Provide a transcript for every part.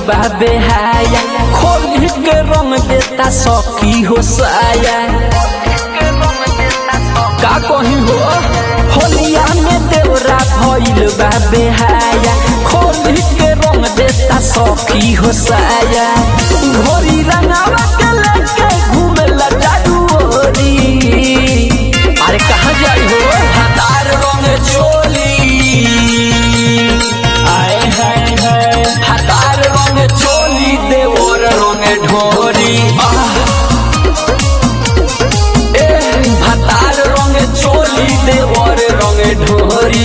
बा बेहाया खोल के रंग देता सखी हो साया का कहीं हो होलिया में देवरा भइल बा बेहाया खोल के रंग देता सखी हो साया घोरी रंगावा के लेके घूमेला जादू ओरी अरे कहाँ जाई हो हतार रंग चोली आए हाय हाय हतार रंग चोली देवर रंग ढोरी हतार रंग चोली देवर रंग ढोरी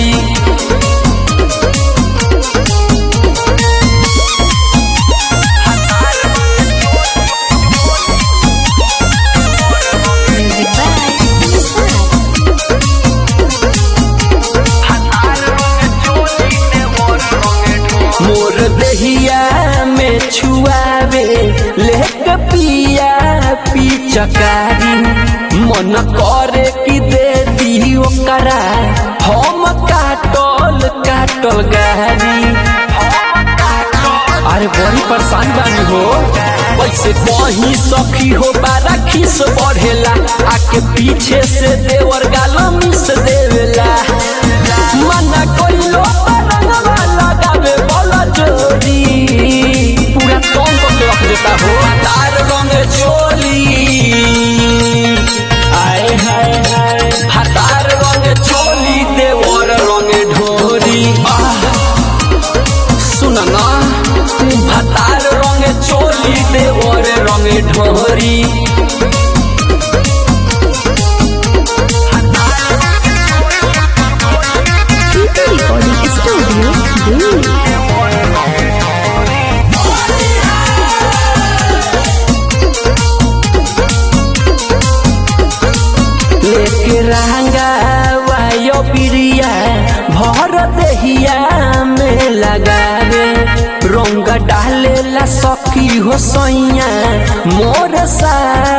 मोर दहिया में छुआवे लेके पिया पिचकारी मन करे कि दे दी ओकरा हम काटल काटल गारी अरे बड़ी परेशान बानी हो वैसे कहीं सखी हो बारा खिस बढ़ेला आके पीछे से देवर गालो मिस देवेला मना कोइलो रंगवा लगावे बोला जोरी पूरा टोन को रख देता हो तार रंग चोली आए हाय हाय हतार रंग चोली देवर रंग ढोरी सुन ना हतार रंग चोली देवर रंग ढोरी लेके रंगा वायो पिरिया भर देहिया में लगावे रंग डाले ला सखी हो सैया मोर सा